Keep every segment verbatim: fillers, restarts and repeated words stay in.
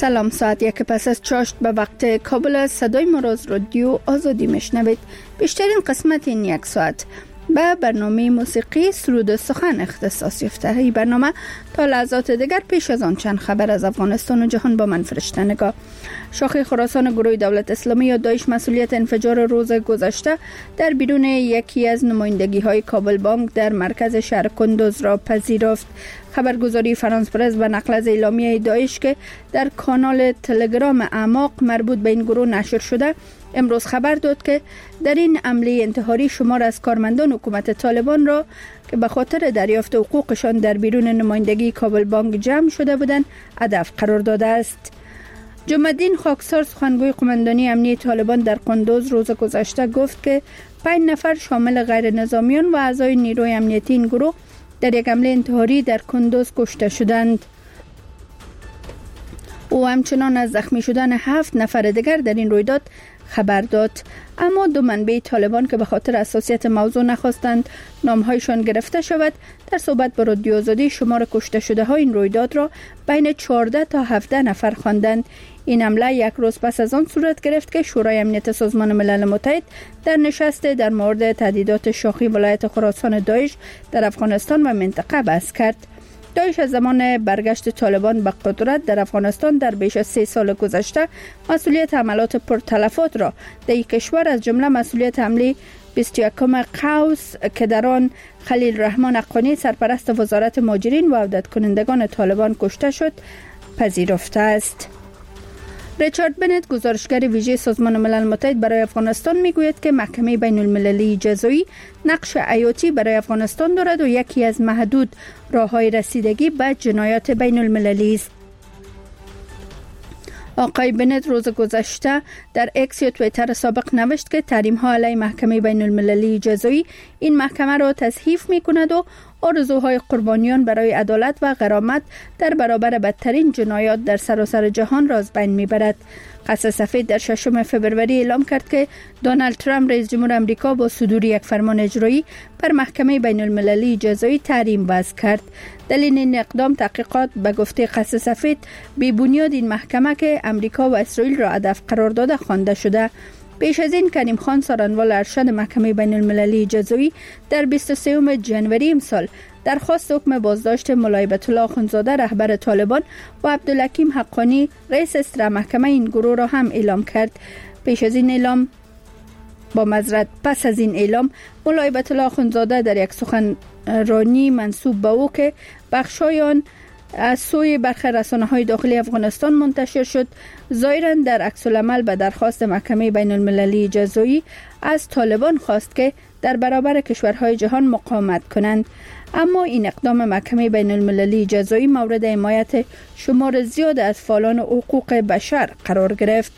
سلام، ساعت یک پس از چاشت به وقت کابل صدای ما را از رادیو آزادی میشنوید. بیشترین قسمت این یک ساعت به برنامه موسیقی سرود سخن اختصاص یافته. این برنامه تا لحظات دیگر پیش از آن چند خبر از افغانستان و جهان با من فرشته نگاه. شاخه خراسان گروه دولت اسلامی یا داعش مسئولیت انفجار روز گذشته در بیرون یکی از نمایندگی های کابل بانک در مرکز شهر کندوز را پذیرفت. خبرگزاری فرانس پرس به نقل از اعلامیه داعش که در کانال تلگرام اعماق مربوط به این گروه نشر شده امروز خبر داد که در این حمله انتحاری شمار از کارمندان حکومت طالبان را که به خاطر دریافت حقوقشان در بیرون نمایندگی کابل بانک جمع شده بودند هدف قرار داده است. جمع‌الدین خاکسار سخنگوی قماندانی امنیتی طالبان در کندوز روز گذشته گفت که پنج نفر شامل غیر نظامیان و اعضای نیروی امنیتی این گروه در یک حمله انتحاری در کندوز کشته شدند. او همچنان از زخمی شدن هفت نفر دیگر در این رویداد خبر داد، اما دو منبع طالبان که به خاطر حساسیت موضوع نخواستند نامهایشان گرفته شود در صحبت با رادیو آزادی شمار کشته شده های این رویداد را بین چهارده تا هفده نفر خواندند. این حمله یک روز پس از آن صورت گرفت که شورای امنیت سازمان ملل متحد در نشست در مورد تهدیدات شاخی ولایت خراسان داعش در افغانستان و منطقه بحث کرد. داعش از زمان برگشت طالبان به قدرت در افغانستان در بیش از سه سال گذشته مسئولیت حملات پرتلفات را در این کشور از جمله مسئولیت حمله بیست و یکم قوس که در آن خلیل رحمان حقانی سرپرست وزارت مهاجرین و عودت کنندگان طالبان کشته شد پذیرفته است. ریچارد بنت گزارشگر ویژه سازمان ملل متحد برای افغانستان میگوید که محکمه بین المللی جزایی نقش حیاتی برای افغانستان دارد و یکی از محدود راه‌های رسیدگی به جنایات بین المللی است. آقای بنت روز گذشته در اکس یا توییتر سابق نوشت که تحریم‌ها علیه محکمه بین المللی جزایی این محکمه را تضعیف می‌کند و آرزوهای قربانیان برای عدالت و غرامت در برابر بدترین جنایات در سراسر جهان را از بین می‌برد. قصر سفید در ششم فوریه اعلام کرد که دونالد ترامپ رئیس جمهور آمریکا با صدور یک فرمان اجرایی بر محکمه بین المللی جزایی تحریم وضع کرد. دلیل این اقدام تحقیقات به گفته قصر سفید بی بنیاد این محکمه که آمریکا و اسرائیل را هدف قرار داده خوانده شده. پیش از این کریم خان سارنوال ارشد محکمه بین المللی جزایی در بیست و سوم ژانویه امسال درخواست حکم بازداشت ملایبت الله اخوندزاده رهبر طالبان و عبدالحکیم حقانی رئیس اصلاح محکمه این گروه را هم اعلام کرد. پیش از این اعلام با معذرت پس از این اعلام ملایبت الله اخوندزاده در یک سخنرانی منسوب به او که بخشای آن از سوی برخی رسانه‌های داخلی افغانستان منتشر شد ظاهراً در عکس العمل به درخواست محکمه بین المللی جزایی از طالبان خواست که در برابر کشورهای جهان مقاومت کنند، اما این اقدام محکمه بین المللی جزایی مورد حمایت شمار زیاد از فعالان حقوق بشر قرار گرفت.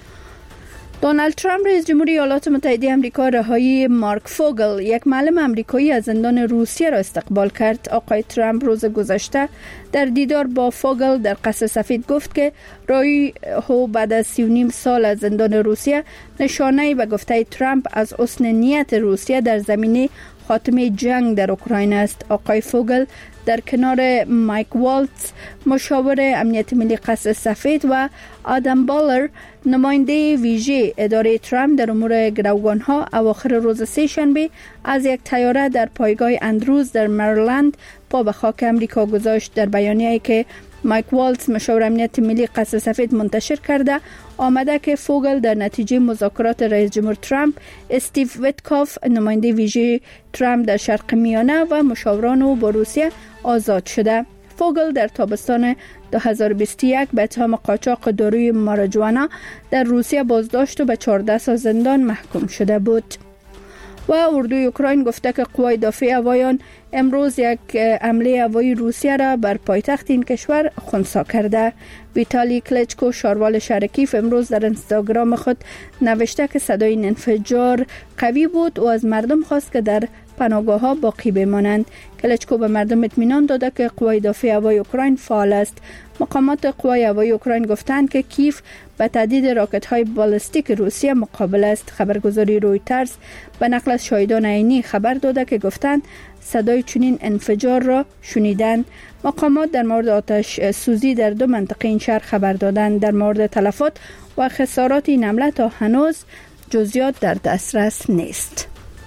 دونالد ترامپ رئیس جمهوری ایالات متحده آمریکا رهایی مارک فوگل یک معلم آمریکایی از زندان روسیه را استقبال کرد. آقای ترامپ روز گذشته در دیدار با فوگل در قصر سفید گفت که رهایی او بعد از سی و نیم سال از زندان روسیه نشانه‌ای به گفته ترامپ از حسن نیت روسیه در زمینه خاتمه جنگ در اوکراین است. آقای فوگل در کنار مایک والتز مشاور امنیت ملی قصر سفید و آدم بالر نماینده ویژه اداره ترامپ در امور گروگانها اواخر روز سه شنبه از یک طیاره در پایگاه اندروز در مریلند پا به خاک امریکا گذاشت. در بیانیه‌ای که مایک والتز مشاور امنیت ملی قصر سفید منتشر کرده آمده که فوگل در نتیجه مذاکرات رئیس جمهور ترامپ، استیو ویتکاف نماینده ویژه ترامپ در شرق میانه و مشاوران او با روسیه آزاد شده. فوگل در تابستان دو هزار و بیست و یک به اتهام قاچاق داروی ماریجوانا در روسیه بازداشت و به چهارده سال زندان محکوم شده بود. و اردوی اوکراین گفته که قوای دفاعی هوایی امروز یک حمله هوایی روسیه را بر پایتخت این کشور خنثی کرده. ویتالی کلچکو شاروال شهر کیف امروز در اینستاگرام خود نوشته که صدای این انفجار قوی بود و از مردم خواست که در پناهگاه‌ها باقی بمانند. کلچکو به مردم اطمینان داده که قوای دفاع هوایی اوکراین فعال است. مقامات قوای هوایی اوکراین گفتند که کیف به تهدید راکت‌های بالستیک روسیه مقابل است. خبرگزاری رویترز به نقل از شاهدان عینی خبر داده که گفتند صدای چنین انفجار را شنیدند. مقامات در مورد آتش سوزی در دو منطقه این شهر خبر دادند. در مورد تلفات و خسارات این حمله تا هنوز جزئیات در دسترس نیست.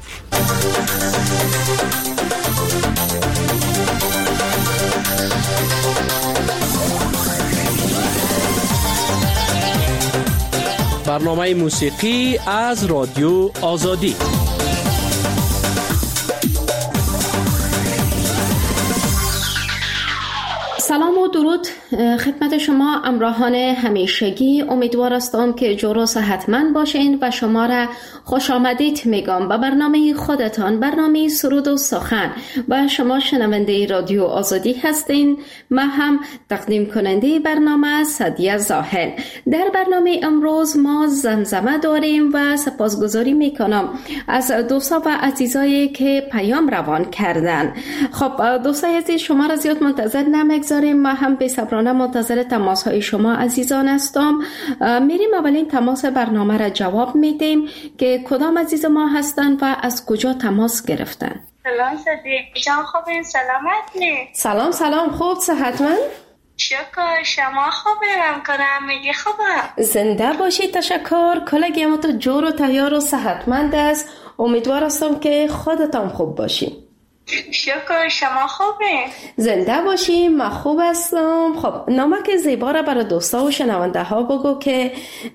برنامه موسیقی از رادیو آزادی. سلام و درود خدمت شما همراهان همیشگی. امیدوار هستم که جور و صحتمند باشین و شما را خوش آمدید میگم به برنامه خودتان، برنامه سرود و سخن. و شما شنونده رادیو آزادی هستین. من هم تقدیم کننده برنامه سعدیه زاهد. در برنامه امروز ما زمزمه داریم و سپاسگزاری میکنم از دوستا و عزیزایی که پیام روان کردن. خب دوستای عزیز، شما را زیاد منتظر نمیگذاریم. ما هم به صبرانه منتظر تماس های شما عزیزان هستم. میریم اولین تماس برنامه را جواب میدیم که کدام عزیز ما هستن و از کجا تماس گرفتن. سلام صدیق جان، خوبین؟ سلامتی؟ سلام سلام، خوب صحتمند؟ شکر، شما خوبه؟ کنم میگی خوبه؟ زنده باشی، تشکر. کلگی ما تو جور و تیار و صحتمند است. امیدوار هستم که خودتان خوب باشی. شکر، شما خوبه؟ زنده باشی، من خوب هستم. خب نامک زیبا را برای دوستا و شنونده ها بگو که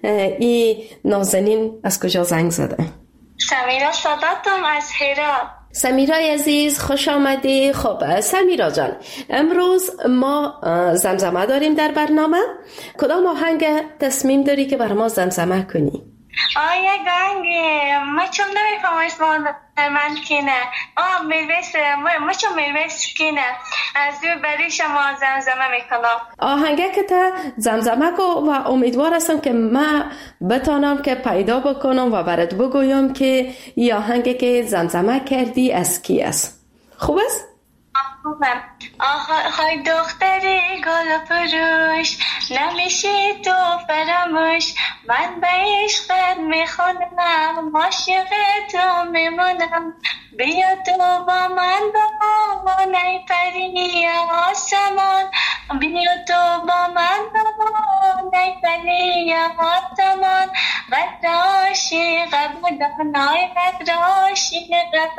این نازنین از کجا زنگ زده. سمیرا صداتم از هرات. سمیرا عزیز خوش آمدی. خب سمیرا جان، امروز ما زمزمه داریم در برنامه. کدام آهنگ تصمیم داری که بر ما زمزمه کنی؟ آیا گنگه ما چون نمیفهم اسمان من کنه آه میرویس ما چون میرویس کنه از دو بری شما زمزمه میکنم. آهنگه که تا زمزمه کو و امیدوار هستم که من بتانم که پیدا بکنم و برات بگویم که این آهنگه که زمزمه کردی از کی است. خوب است؟ خوبم. آهای دختری گل پروش نمیشی تو فراموش، من به عشقت میخونم عاشق تو میمونم، بیا تو با من با نی پری آسمان، بیا تو با من با نی پری آسمان، قدر عاشق بدانای قدر عاشق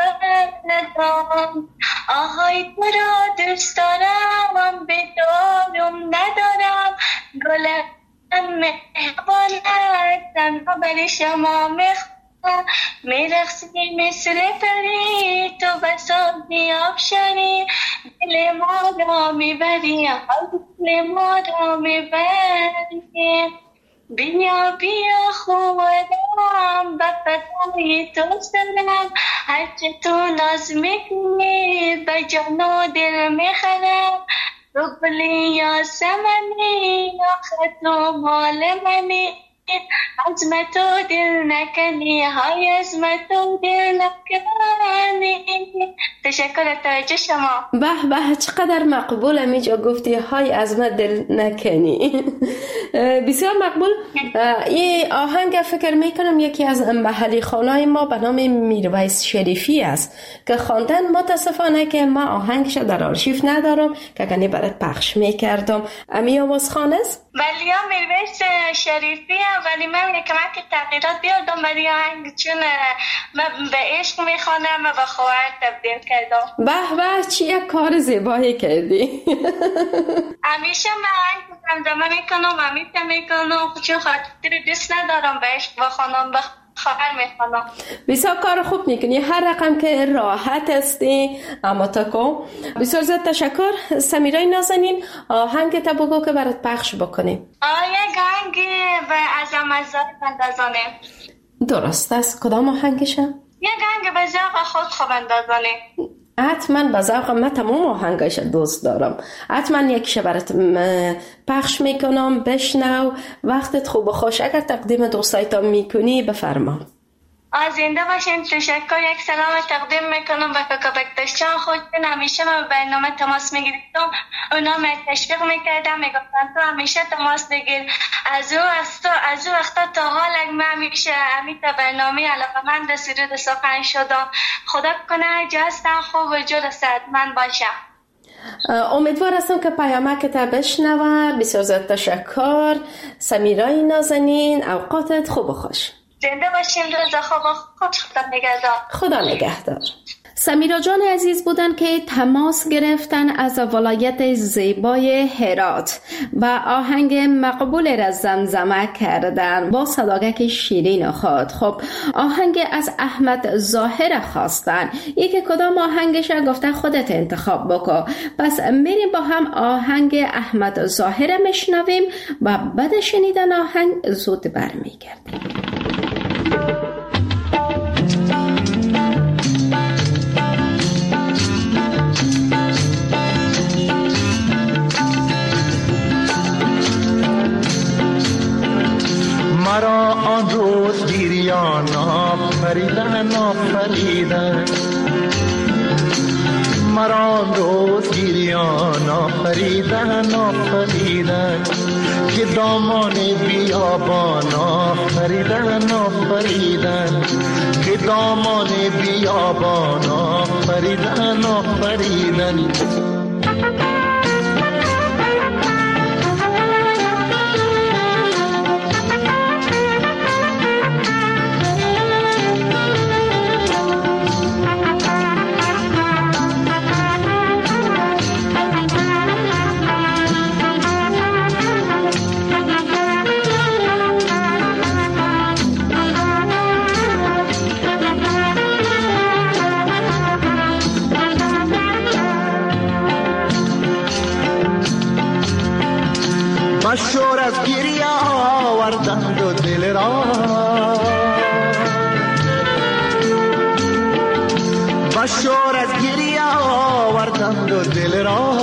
بدانم، آهای تو را دوست دارم به دارم ندارم، گلم مهربانت تنها برای شما میخوام، میرخصی مثل پری تو بسات میابشنی، دل ما را میبری دل ما را میبری، بیا بیا خودم به فدای تو سرم، هرچه تو ناز میکنی به جان و دل میخرم، تو گلی یاسمنی آخه تو مال منی، عزم تو دل نکنی های عزم تو دل نکنی. تشکر توجه شما. به به چقدر مقبول امیجا گفتی های عزم دل نکنی. بسیار مقبول. این آهنگ فکر میکنم یکی از محلی خانای ما به نام میرویس شریفی است که خواندن. متاسفانه که ما آهنگش در آرشیو ندارم که کنی برات پخش میکردم. امی آواز خانه است؟ ولی ها میرویس شریفی هم، ولی من میکنم که تغییرات بیاردم برای آهنگ، چون من به عشق میخوانم و به خواهر تبدیل کردم. به به چی یک کار زیبایی کردی. همیشه من آهنگ زمزمه میکنم، همیشه میکنم چون خاطر دوست ندارم به عشق بخوانم، به خواهر میخوانم. بسیار کار خوب میکنی، هر رقم که راحت هستی اما تکو. بسیار زیاد تشکر سمیرای نازنین. آهنگ تا بگو که برات پخش بکنیم. آیا گنگ و ازم ازاد بندازانه. درست است. کدام آهنگشه؟ یه گنگ به ذوق خود خوب اندازانه. حتما به ذوق من تمام آهنگایش دوست دارم. حتما یکیش برات پخش میکنم، بشنو. وقتت خوب و خوش. اگر تقدیم دوستایتان میکنی بفرما. از زنده باشین. تشکر. یک سلام تقدیم میکنم به کاکا بکتشان. خودتون همیشه من به برنامه تماس میگیرم، اونا می تشویق میکردم، میگفتن تو همیشه تماس بگیر. از او از تو از او وقتا تا حال من همیشه همیشه برنامه علاقمند سرود سخن شدم. خدا کنه جهستن خوب و جور صحتمند باشم. امیدوار هستم که پیامک تا بشنوه. بسیار زیاد تشکر سمیرای نازنین، اوقاتت خوب و خوش. زنده باشیم. روز خوب و خوش. خدا نگهدار. خدا نگهدار. سمیرا جان عزیز بودن که تماس گرفتن از ولایت زیبای هرات و آهنگ مقبول را زمزمه کردن با صداگک شیرین خود. خب آهنگ از احمد ظاهر خواستن. یکی کدام آهنگش گفته خودت انتخاب بکن. پس میریم با هم آهنگ احمد ظاهر میشنویم و بعد شنیدن آهنگ زود برمیگردیم. مرا آن روز گیریان آفریدن آفریدن مرا آن روز گیریان آفریدن آفریدن که دامان بیابان آفریدن آفریدن که دامان بیابان آفریدن آفریدن مشور از گریه آوردند و دل را مشور از گریه آوردند و دل را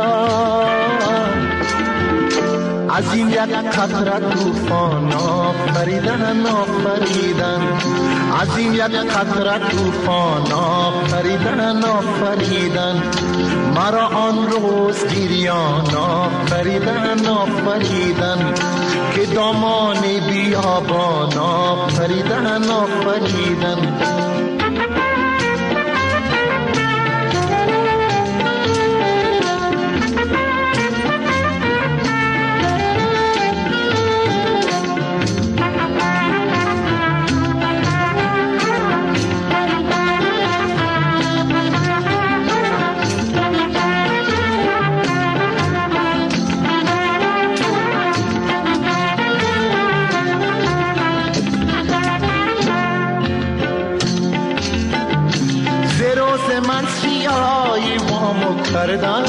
از این یک قطره طوفان آفریدن آفریدن از این یک قطره طوفان آفریدن آفریدن مرا آن روز گریان آفریدن آفریدن که دامان بیابان آفریدن آفریدن من سیایی وامو کردن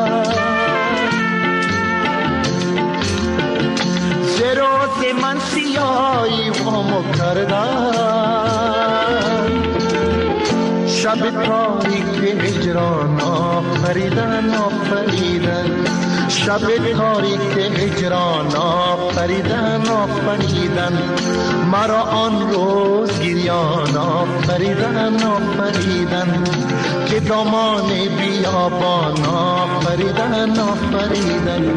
زروز من سیایی وامو کردن شب تاریک هجران آفریدن آفریدن شب تاریک هجران آفریدن آفریدن مرا آن روز گریان آفریدن آفریدن که دامان بیابان آفریدن آفریدن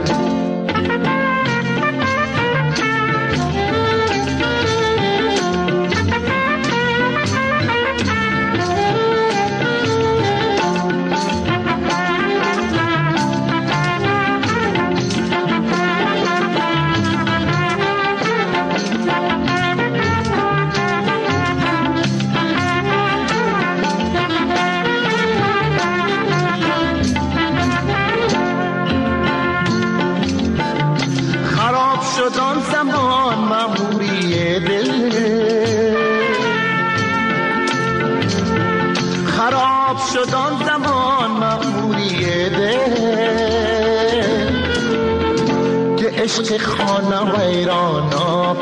شدان زمان مأموری دل خراب شدان زمان مأموری دل که عشق خانه ویران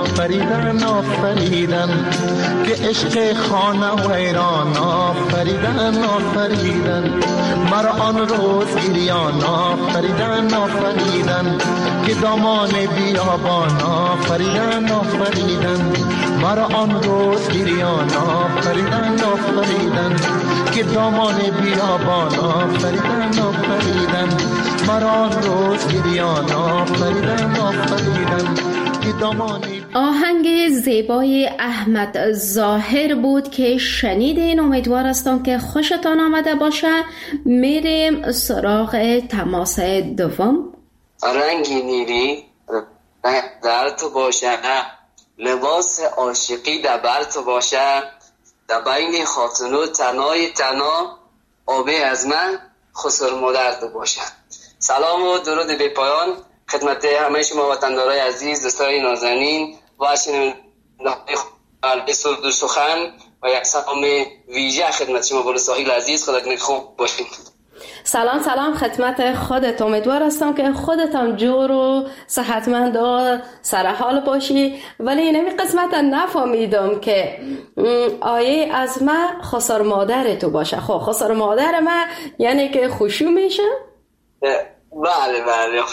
آفریدن آفریدن که عشق خانه ویران آفریدن آفریدن آفریدن، مرا آن روز گریان آفریدن آفریدن، که دامان بیابان آفریدن آفریدن، مرا آن روز گریان آفریدن آفریدن، که دامان بیابان آفریدن آفریدن، مرا آن روز گریان آفریدن آفریدن، که دامان. آهنگ زیبای احمد ظاهر بود که شنیدین. امیدوار هستم که خوشتان آمده باشه. میریم سراغ تماس دوم. رنگی نیلی در تو باشه، لباس عاشقی در بر تو باشه، در بین خاتونو تنای تنا، آبی از من خسر مادر تو باشه. سلام و درود بی پایان خدمت همه شما وطندارای عزیز، دوستای نازنین و شنوندگان سرود و سخن و یک سلام ویژه خدمت شما بلو ساحل عزیز. خدا کنه خوب باشین. سلام سلام خدمت خودت. امیدوار هستم که خودت هم جور و صحتمند و سرحال باشی. ولی این قسمت نفهمیدم که آیه از من خسر مادر تو باشه. خب خسر مادر من یعنی که خوشو میشه؟ بله بله.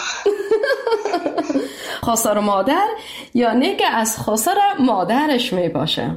خسر مادر یعنی که از خسر مادرش می باشه.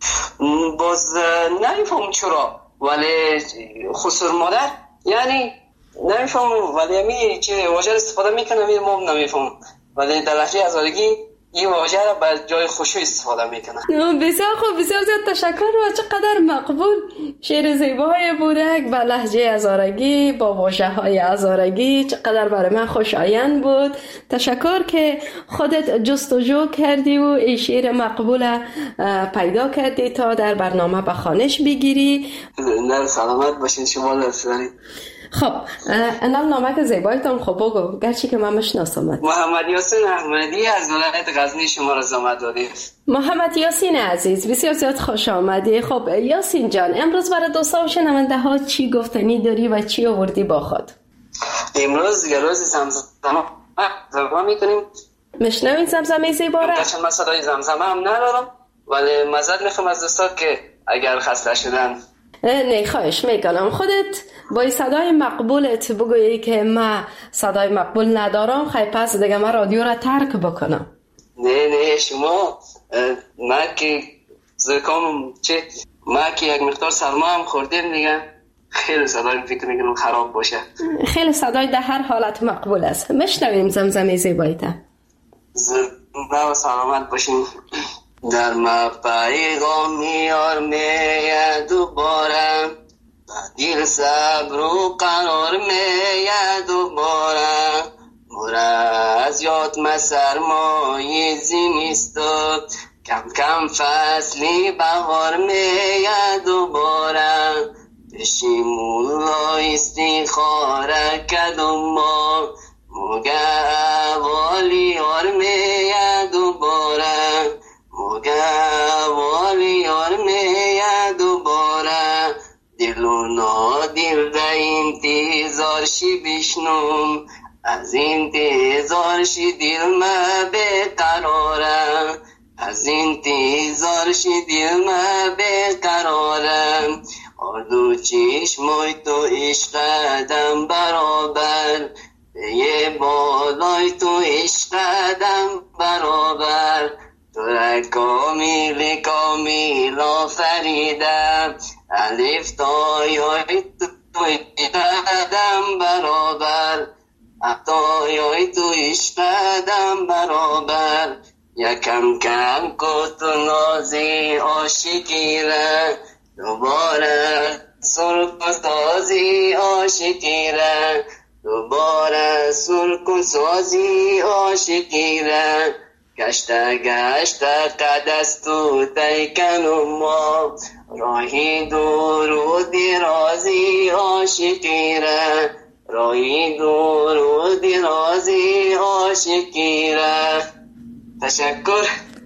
باز نمیفهم چرا، ولی خسر مادر یعنی نمیفهم، ولی امی چه واژه استفاده میکنم این ما نمیفهم، ولی در لحظه هزارگی این واژه را بر جای خوشو استفاده میکنن. بسیار خوب، بسیار زیاد تشکر. و چقدر مقبول شعر زیبای بورک با لهجه هزارگی با واژه های هزارگی، چقدر برای من خوشایند بود. تشکر که خودت جستجو کردی و این شعر مقبول پیدا کردی تا در برنامه به خوانش بگیری. نه سلامت باشین شما. لطفاً. خب انام نامک زیبایتان خب بگو، گرچه که من مشناسمت. محمد یاسین احمدی از ولایت غزنی شما را زحمت دادید. محمد یاسین عزیز بسیار زیاد خوش آمدی. خب یاسین جان، امروز برای دوستا و شنونده ها چی گفتنی داری و چی آوردی با خود؟ امروز یه روز زمزمه زمزمه میکنیم. مشنوین زمزمه زیبا را؟ من صدای زمزمه هم ندارم، ولی معذرت میخوام از دوستا که اگر خسته شدن. نه خواهش میکنم. خودت با صدای مقبولت بگویی که من صدای مقبول ندارم، خیلی پس دیگه من رادیو را ترک بکنم. نه نه شما، من که زکام چه من که یک مقدار سرما هم خوردیم دیگه، خیلی صدای فکر میکنم خراب باشه. خیلی صدای در هر حالت مقبول است. مشنویم زمزمه زیبایت. زنده و سلامت باشین. در ما پیغام میار میاد دوباره، دل صبر و قرار میاد دوباره، مورا از یاد ما سرمایه زمستان، کم کم فصلی بهار میاد دوباره، پیشی مولا استخاره کدوم ما، موگه والی آر میاد دوباره، موگه والی آر میاد دوباره، دل و نادل ده انتظار شی بشنوم، از انتظار شی دل ما بقراره، از انتظار شی دل ما بقراره، آردو چشمای تو عشقدم برابر، یه بالای تو عشقدم برابر، تو را کامل کامل آفریدم، الف تا یای تو عشقدم برابر، تا یای تو عشقدم برابر، یکم کم کت و نازی عاشقی را، دوباره سرک و سازی عاشقی را، دوباره سرک و سازی عاشقی را، گشته گشته قدست و تیکن و ما، راهی دور و درازی عاشقی را، راهی دور و درازی عاشقی را. تشکر.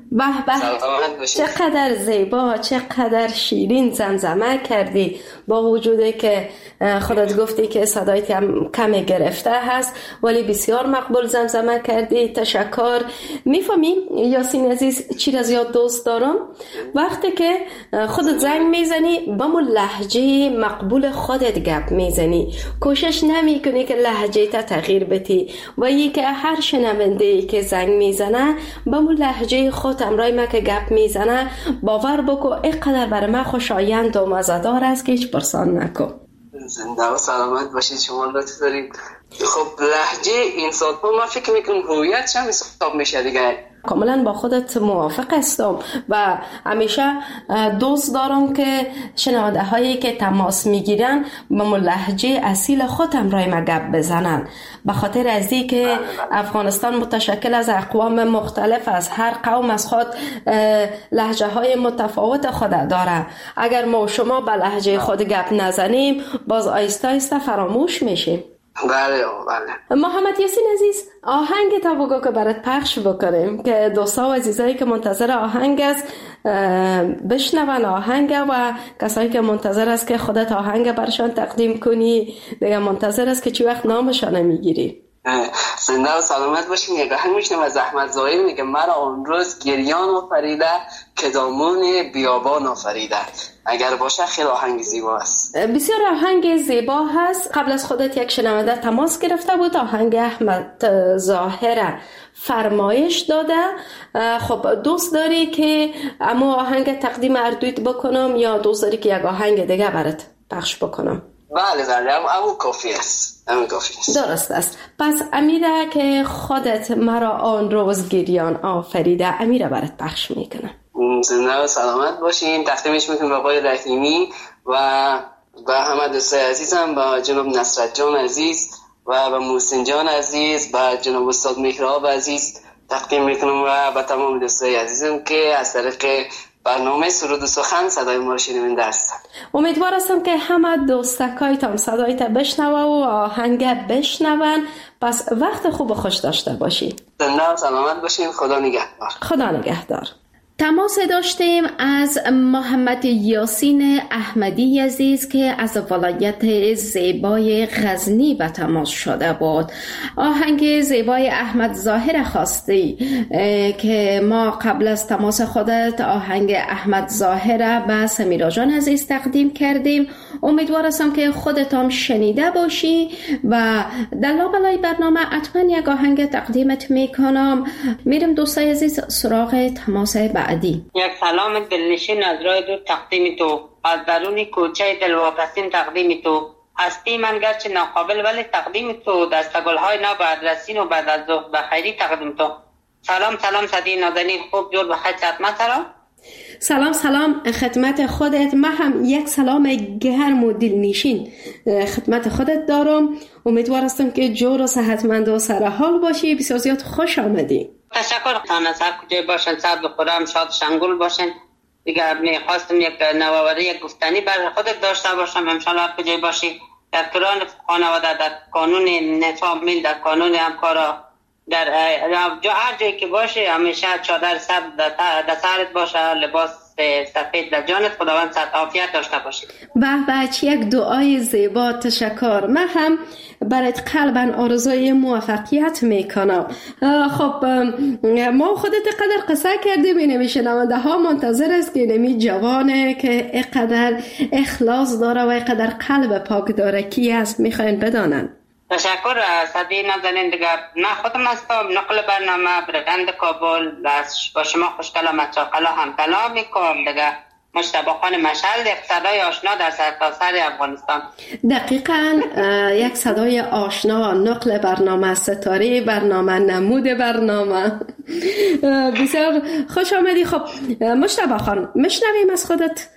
به به، چقدر زیبا، چقدر شیرین زمزمه کردی، با وجودی که خودت گفتی که صدای کم کمی گرفته هست ولی بسیار مقبول زمزمه کردی. تشکر. میفهمی یاسین عزیز چی را زیاد دوست دارم؟ وقتی که خودت زنگ میزنی با مو لهجه مقبول خودت گپ میزنی، کوشش نمی کنی که لهجه تا تغییر بدی و یکی که هر شنونده که زنگ میزنه با مو لهجه خود امرای ما که گپ میزنه باور بکو اینقدر برای من خوشایند و مزه‌دار است که هیچ پرسان نکن. زنده و سلامت باشید. شما لطف دارید. خب لهجه این سال‌ها ما فکر میکنم هویت هم حساب میشه دیگه. کاملا با خودت موافق هستم و همیشه دوست دارم که شنونده هایی که تماس میگیرن با لهجه اصیل خودم رای مگب بزنن، به خاطر از این که افغانستان متشکل از اقوام مختلف، از هر قوم از خود لهجه های متفاوت خود داره. اگر ما شما به لهجه خود گپ نزنیم باز آیسته آیسته فراموش میشیم. بله بله. محمد یاسین عزیز، آهنگ تا بگو که برات پخش بکنیم که دوستا و عزیزایی که منتظر آهنگ است بشنون آهنگ و کسایی که منتظر است که خودت آهنگ برشان تقدیم کنی دیگه منتظر است که چی وقت نامشان میگیری. زنده و سلامت باشین. یک آهنگ میشنم از احمد ظاهر میگه مرا آن روز گریان آفریده که دامون بیابان آفریده. اگر باشه خیلی آهنگ زیبا است. بسیار آهنگ زیبا هست. قبل از خودت یک شنونده تماس گرفته بود، آهنگ احمد ظاهر فرمایش داده. خب دوست داری که اما آهنگ تقدیم اردویت بکنم یا دوست داری که یک آهنگ دیگه برات پخش بکنم؟ بله بله اما کافی است. اما کافی است. درست است. پس امیره که خودت مرا آن روز گریان آفریده امیره برات پخش میکنم. زنده و سلامت باشین. تقدیمش میکنم به آقای رحیمی و به همه دوستای عزیزم، به جناب نصرت جان عزیز و به محسن جان عزیز، به جناب استاد مهراب عزیز تقدیم میکنم و به تمام دوستای عزیزم که از طریق برنامه سرود و سخن صدای ما رو شنونده هستن. امیدوار هستم که همه دوستکایتان صدایت بشنوه و آهنگ بشنون. پس وقت خوب و خوش داشته باشی. زنده و سلامت باشین. خدا نگهدار. خدا نگهدار. تماس داشتیم از محمد یاسین احمدی عزیز که از ولایت زیبای غزنی به تماس شده بود. آهنگ زیبای احمد ظاهر خواستی که ما قبل از تماس خودت آهنگ احمد ظاهر به سمیرا جان عزیز تقدیم کردیم. امیدوار هستم که خودت هم شنیده باشی و در لابلای برنامه حتما یک آهنگ تقدیمت میکنم. میرم دوستای عزیز سراغ تماس بعدی. یک سلام دلنشین از راه دور تقدیم تو، از درون کوچه دلواپسین تقدیم تو، هستی من گرچه ناقابل ولی تقدیم تو، دستگل‌های ناب ادرسین و بعد از ظهر بخیری تقدیم تو. سلام سلام صدی نازنین، خوب جور بخیر خدمت را. سلام سلام خدمت خودت. من هم یک سلام گرم و دلنشین خدمت خودت دارم. امیدوار هستم که جور و صحتمند و سرحال باشی. بسیار زیاد خوش آمدی. تشکر خانه سر کجای باشن، سر بخورم، شاد شنگول باشن. دیگه میخواستم یک نوآوری یک گفتنی بر خودت داشته باشم. انشالله کجای باشی در کران خانواده، در قانون نظام مل، در قانون همکارا، در هر جایی که باشه همیشه چادر سر در سرت باشه، لباس سفید در جانت. خداوند صحت عافیت داشته باشه. به به چه یک دعای زیبا. تشکر. من هم برات قلباً آرزوی موفقیت میکنم. خب ما خودت قدر قصه کردیم، این شنونده ها منتظر است که نمی جوانه که اینقدر اخلاص داره و اینقدر قلب پاک داره کی است میخواین بدانن. تشکر صدی نازنین. دیگه من خودم هستم نقل برنامه برند کابل با شما خوشکلام مچاقلا هم کلام میکنم. دیگه مجتبی خان مشعل، یک صدای آشنا در سرتاسر افغانستان. دقیقاً یک صدای آشنا، نقل برنامه، ستاره برنامه، نمود برنامه. بسیار خوش آمدی. خب مجتبی خان میشنویم از خودت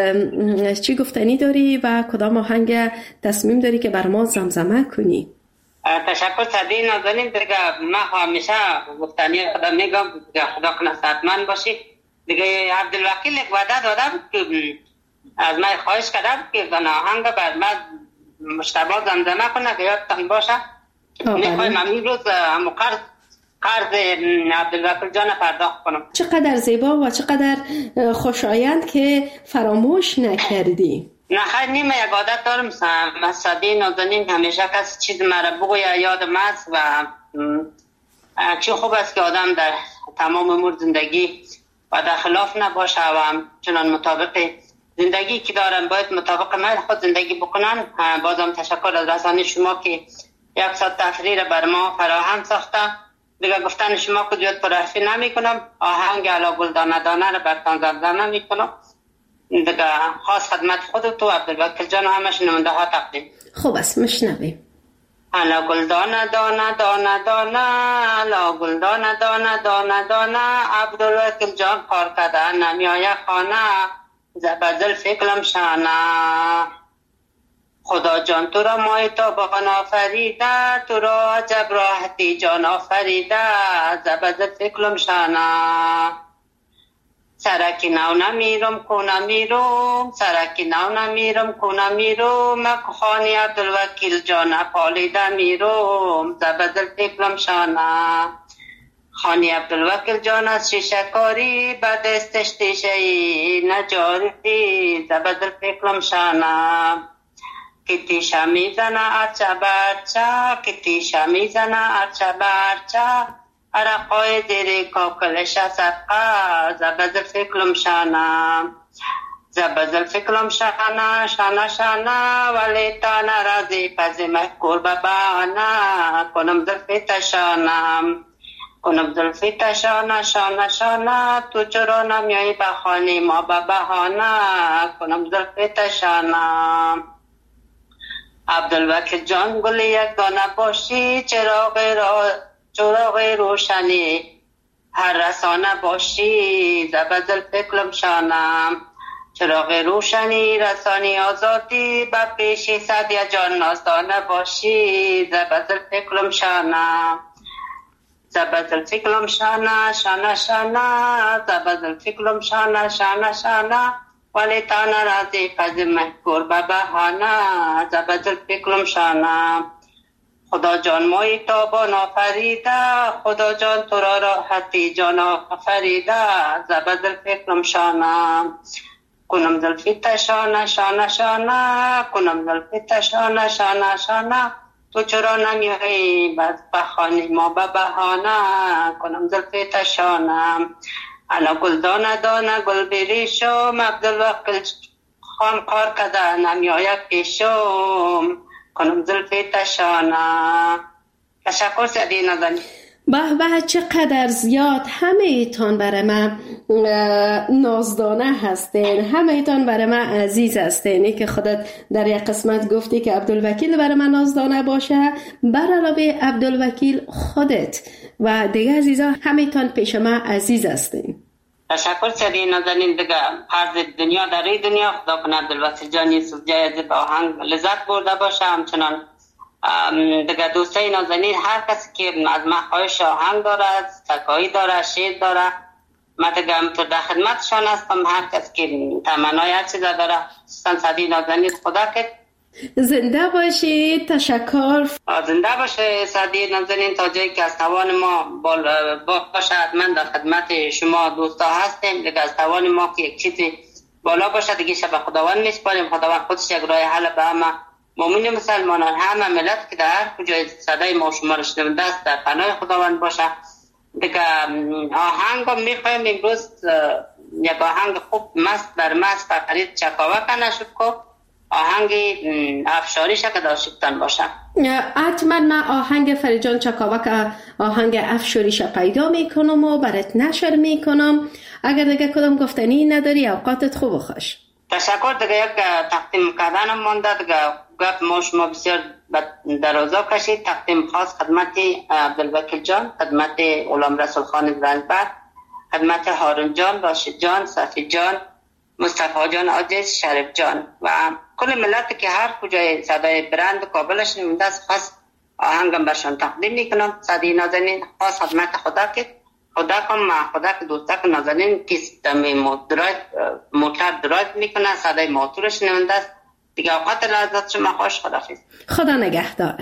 که چی گفتنی داری و کدام آهنگ تصمیم داری که بر ما زمزمه کنی. تشکر صدی نازنین. دیگه من همیشه گفتنی خدا میگم که خدا کنه صحتمند باشی. دیگه عبدالوکیل یک وعده داده بود که از من خواهش کرده بود که آهنگ بر من مجتبی زمزمه کنه که یادتان باشه. میخوایم امروز هموقت قرض عبدالوکیل جان پرداخت کنم. چقدر زیبا و چقدر خوشایند که فراموش نکردی. نه خیلی نیمه یک عادت دارم مصدی نازنین، همیشه کسی چیز مرا بگوید یادم است و چه خوب است که آدم در تمام امور زندگی و در خلاف نباشه و چنان مطابق زندگی که دارم باید مطابق من خود زندگی بکنن. بازم تشکر از رسانه شما که یک ساعت تفریح بر ما فراهم ساخته. دیگه گفتن شما که زیاد پرحرفی نمی کنم، آهنگ علا گل دانه دانه را برتان زمزمه می کنم. دیگه خاص خدمت خودت و عبدالوکیل جان و همه شنونده ها تقدیم. خوب است میشنویم. علا گل دانه دانه دانه دانه، علا گل دانه دانه دانه دانه، عبدالوکیل جان کار کرده نمیای خانه، زبدل فکرم شانه. خدا جان تو را مایتابان آفریده، تو را عجب راحتی جان آفریده، زبدل فکرم شانه. سرکی نو نمیرم کنم میروم، سرکی نو نمیرم کنم میروم، مکو خانی عبدالوکیل جان پالیده میروم، زبدل فکرم شانه. خانی عبدالوکیل جان از شیشه کاری به دستش تیشهی نجاری، زبدل فکرم شانه. کتی شمی زنه ارچه برچه، کتی شمی زنه ارچه برچه، عرقای زیر کاکلش صدقه، زبدل فکرم شانه. زبدل فکرم شانه شانه شانه، ولی تا نرازی پزی محکور ببانه، کنم زلفی تشانم، کنم زلفی تشانه شانه شانه، تو چرا نمیایی بخانی ما به بهانه، کنم زلفی تشانه. عبدالوکیل جان گل یک دانه باشی، چراغ را چراغ روشنی هر رسانه باشی، زبدل فکرم شانم. چراغ روشنی رسانی آزادی، به پیشی صدیه جان نازدانه باشی، زبدل فکرم شانم. زبدل فکرم شانه شانه شانه، زبدل فکرم شانه شانه شانه، ولی تا نرازی پز محکور به بهانه، زبدل فکرم شانه. خدا جان مای تابان آفریده، خدا جان تو را راحتی جان آفریده، زبدل فکرم شانه. کنم زلفی تشانه شانه شانه، کنم زلفی تشانه شانه شانه، تو چرا نمیایی بخانی ما به بهانه، کنم زلفی تشانه. علا گل دانه دانه گل بریشم، عبدالوکیل خان کار کده نمیای پیشم، کنم زلفی تشانه. تشکر سعدی نازنین. به به چقدر زیاد همه ایتان برای من نازدانه هستین، همه ایتان برای من عزیز هستین. ای که خودت در یک قسمت گفتی که عبدالوکیل برای من نازدانه باشه، بر علاوه عبدالوکیل خودت و دیگه عزیزا همه ایتان پیش من عزیز هستین. تشکر سعدی نازنین. دیگه هر دنیا در این دنیا خدا کنه عبدالوکیل جان یوسف جای با آهنگ لذت برده باشه. همچنان دیگه دوستای نازنین هر کسی که از من خواهش آهنگ داره، سکایی داره، شعر داره، من دیگه همطور در خدمتشان هستم. هر کسی که تمنای هر چیز داره سعدی نازنین خدا که زنده باشی. تشکر. زنده باشه سعدی نازنین تا جایی که از توان ما باشه. من در خدمت شما دوستا هستیم. دیگه از توان ما که یک چیزی بالا باشه دیگه شب خداوند میسپاریم. خداوند خودش یک راه حل به همه مؤمن مسلمانان، همه ملت که در هر کجای صدای ما شما رو شنونده است در پناه خداوند باشه. دیگه آهنگ هم میخوایم امروز یک آهنگ خوب مست بر مست فقرید چکاوک نشد که آهنگ افشاریش که داشتن باشه. حتما من آهنگ فریجان چکاوک آهنگ افشاریش پیدا میکنم و برات نشر میکنم. اگر دیگه کدام گفتنی نداری اوقاتت خوب و خوش. تشکر. دیگه یک تقدیم کردن مونده. دیگه گفت ما شما بسیار درازا کشید. تقدیم خاص خدمت عبدالوکیل جان، خدمت غلام رسول خان زنبر، خدمت هارون جان، راشد جان، صفی جان، مصطفی جان عزیز، شریف جان و کل ملت که هر کجای صدای برند کابلش نمونده است خاص آهنگم برشان تقدیم میکنم. سعدی نازنین خاص خدمت خدا که خدا کن ما خدا که دوستا که نازنین کس دمی موتر درایت میکنه صدای موتورش نمونده است. دیگه اوقات لحظات شما خوش. خداحافظ. خدا نگهدارت.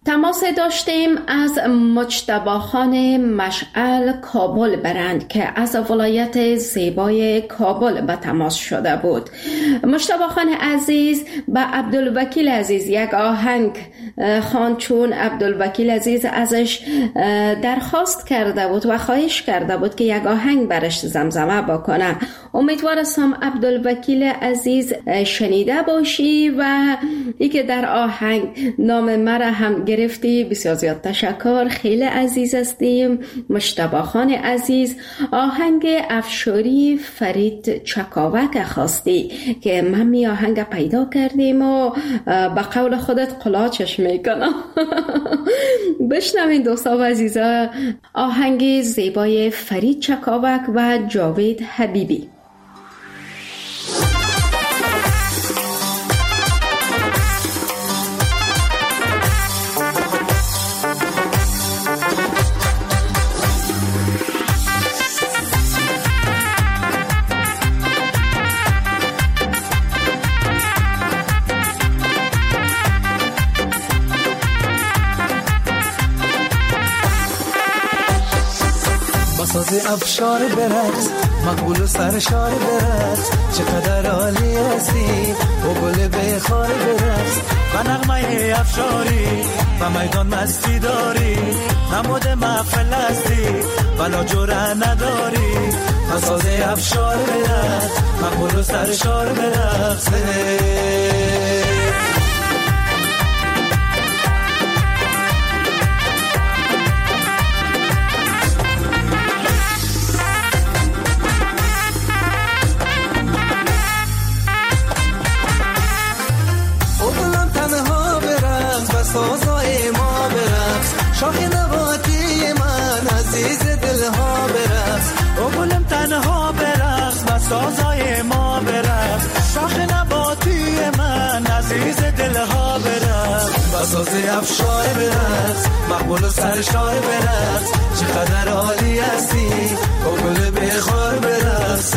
تماس داشتیم از مجتبی خان مشعل کابل برند که از ولایت زیبای کابل به تماس شده بود. مجتبی خان عزیز به عبدالوکیل عزیز یک آهنگ خوان، چون عبدالوکیل عزیز ازش درخواست کرده بود و خواهش کرده بود که یک آهنگ برش زمزمه بکنه. امیدوارم عبدالوکیل عزیز شنیده باشی و ای که در آهنگ نام مرا هم گرفتی. بسیار زیاد تشکر، خیلی عزیز هستیم. مجتبی خان عزیز آهنگ افشاری فرید چکاوک خواستی که من می آهنگ پیدا کردیم و به قول خودت قلاچش میکنم. بشنوین دوستا و عزیزا آهنگ زیبای فرید چکاوک و جاوید حبیبی. افشار برقص مقبول و سرشار برقص، چقدر عالی هستی و گل بخار برقص و نغمه افشاری و میدان مستی داری، نمود محفل هستی ولا جوره نداری. مساز افشار برقص مقبول و سرشار برقص. سازای ما برقص، شاخ نباتی من عزیز دلها برقص. او گلم تنها برقص و سازای ما برقص، شاخ نباتی من عزیز دلها برقص. و سازی افشار برقص مقبول و سرشار برقص، چقدر عالی هستی او گل بخار برقص.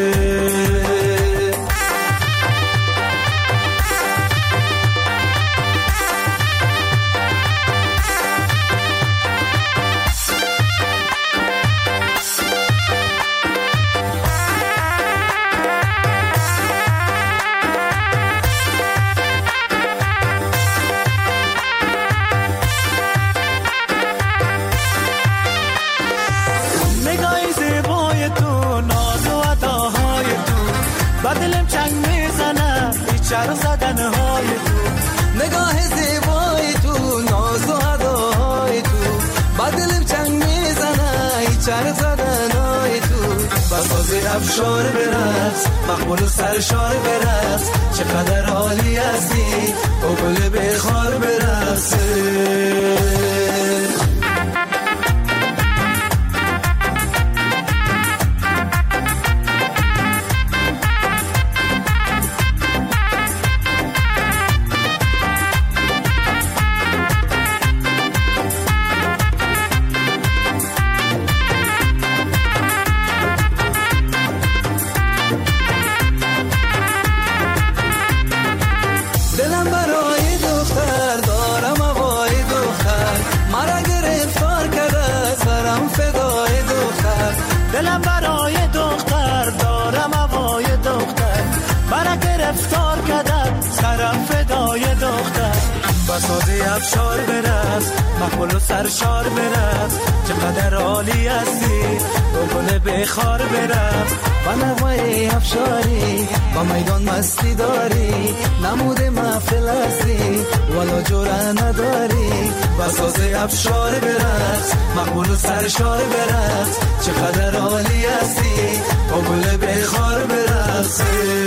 چر زدن های تو، نگاه زیبای تو، ناز و اداهای تو، با دلم چنگ میزنه چر زدن های تو. بسازی افشار برقص مقبول و سرشار برقص، چقدر عالی هستی او گل بخار برقص. دلم برای دختر دارم هوای دختر، برا گرفتار کردم سرم فدای دختر. بسازی افشار برقص مقبول و سرشار برقص، چقدر عالی هستی و گل بخار برقص. و نوای افشاری با میدان مستی داری، نمود محفل هستی ولا جوره نداری. بسازی افشار برقص مقبول و سرشار برقص، چقدر عالی هستی و گل بخار برقص.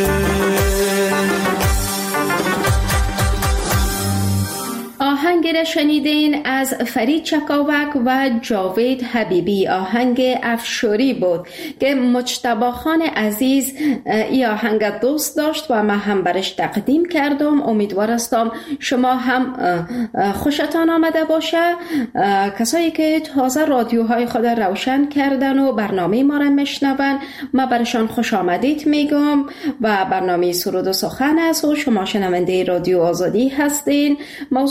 آهنگ را شنیدین از فرید چکاوک و جاوید حبیبی، آهنگ افشاری بود که مجتبی خان عزیز ای آهنگ دوست داشت و من هم برش تقدیم کردم. امیدوار هستم شما هم خوشتان آمده باشه. کسایی که تازه رادیوهای خود روشن کردن و برنامه ما را میشنون، ما برشان خوش آمدید میگم و برنامه سرود و سخن است و شما شنونده رادیو آزادی هستین. موضوع برنامه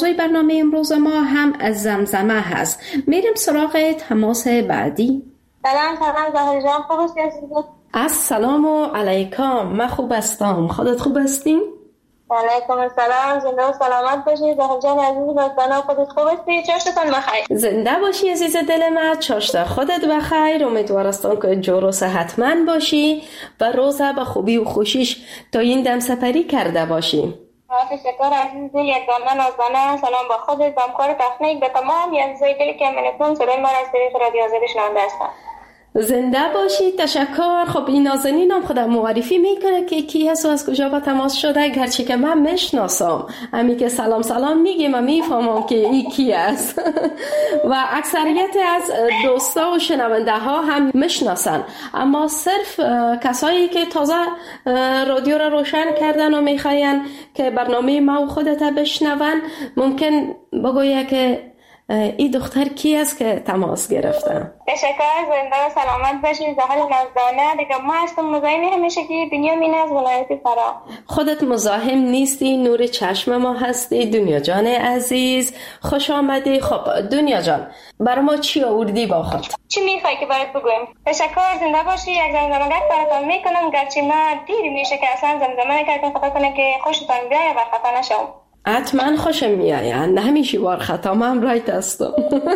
برنامه امروز ما هم از زمزمه هست. میریم سراغ تماس بعدی. سلام سلام زهر جان، خوب هستی عزیزم؟ السلام علیکم، من خوب هستم، خودت خوب هستی؟ علیکم السلام، زنده و سلامت باشی زهر جان عزیز. بازدانا خودت خوب هستی؟ چاشتتان بخیر. زنده باشی عزیز دل من، چاشت خودت بخیر. امیدوارستم که جور و صحتمند باشی و روزه به خوبی و خوشیش تا این دم سپری کرده باشی. تشکر عزیز دل، یک دامه نازدانه. سلام با خودت، با همکار تکنیک، به تمام عزیزای دلی که منتون صدای ما را از طریق رادیو آزادی شنونده هستند. زنده باشی، تشکر. خب این نازنین هم خودم معرفی میکنه که کی هست و از کجا با تماس شده، گرچه که من میشناسم، امی که سلام سلام میگیم و میفهمم که این کی است و اکثریت از دوستا و شنونده ها هم میشناسن، اما صرف کسایی که تازه رادیو را روشن کردن و میخواین که برنامه ما و خودت بشنون ممکن بگویه که این دختر کی است که تماس گرفته. تشکر، زنده و سلامت باشی زهر نازدانه. دیگه ما هستم مزاحم همیشه که دنیا مین از ولایت فرا. خودت مزاحم نیستی، نور چشم ما هستی. دنیا جان عزیز خوش آمدی. خب دنیا جان، برای ما چی آوردی با خود؟ چی میخوای که برات بگویم؟ تشکر، زنده باشی. یک زمزمه براتون میکنم، گرچه ما دیر میشه که اصلا زمزمه نکردم، خطا کنه که خوشتان بیایه و خطا نشم. حتما خوشم میآید، همیشه بار خطا من رایت هستم.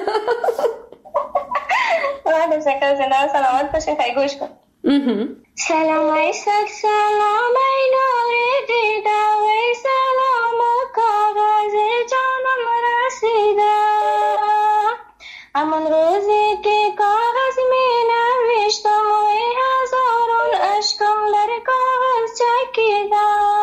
تشکر، زنده و سلامت باشین. خیلی گوش کن. سلام عیسک، سلام ای نور دیده، وی سلام کاغذ جانم رسیده. همان روزی که کاغذ می نوشتم وی هزاران اشکم در کاغذ چکیده.